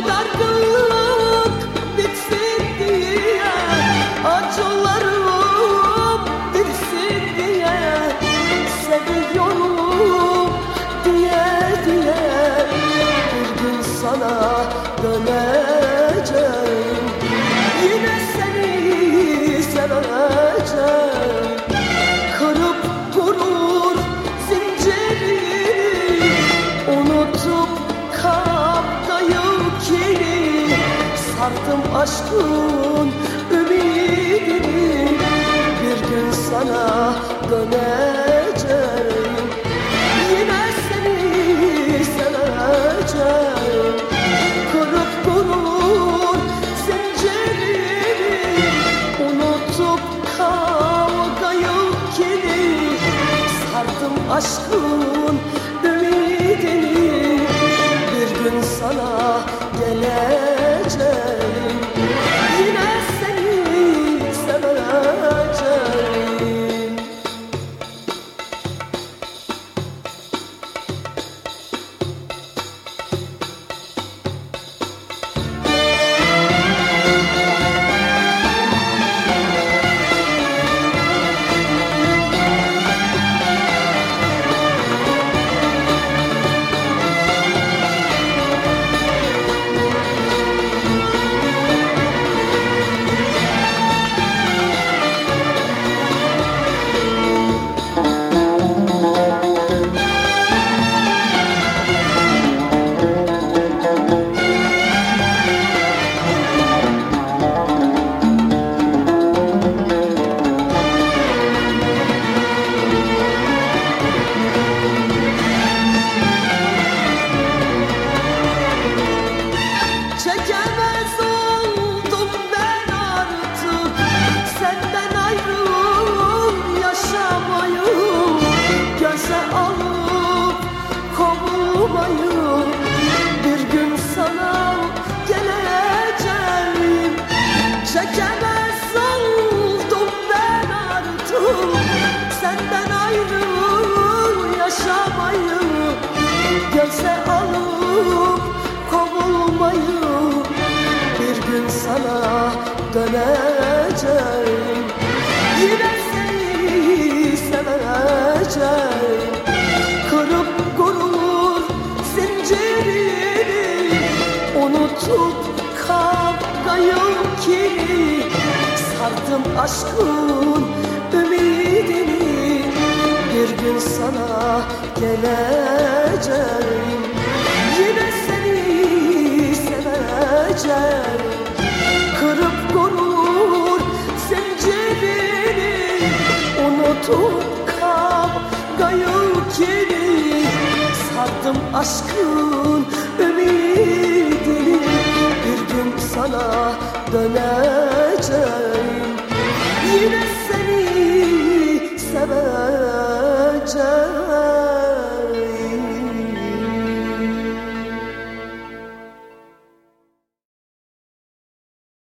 dargınlık bitsin diye, acılarım bitsin diye, seviyorum diye diye bir gün sana döneceğim. Yine seni seveceğim. Kırıp gurur zincirini, unutup kavgayı kini, sardım aşkın ümidini, bir gün sana döneceğim. Yine seni seveceğim. Kırıp gurur zincirini, unutup kavgayı kini, sardım aşkın ümidini, bir gün sana geleceğim. Yine seni seveceğim. Çekemez oldum ben artık senden ayrı yaşamayı, göze alıp kovulmayı, bir gün sana geleceğim. Çekemez oldum ben artık senden ayrı yaşamayı, göze alıp kovulmayı, bir gün sana döneceğim. Yine seni seveceğim. Kırıp gurur zincirini, unutup kavgayı kini, sardım aşkın ümidini, bir gün sana geleceğim. Yine seni seveceğim. Kırıp gurur zincirini, unutup kavgayı kini, sardım aşkın ümidini, bir gün sana döner.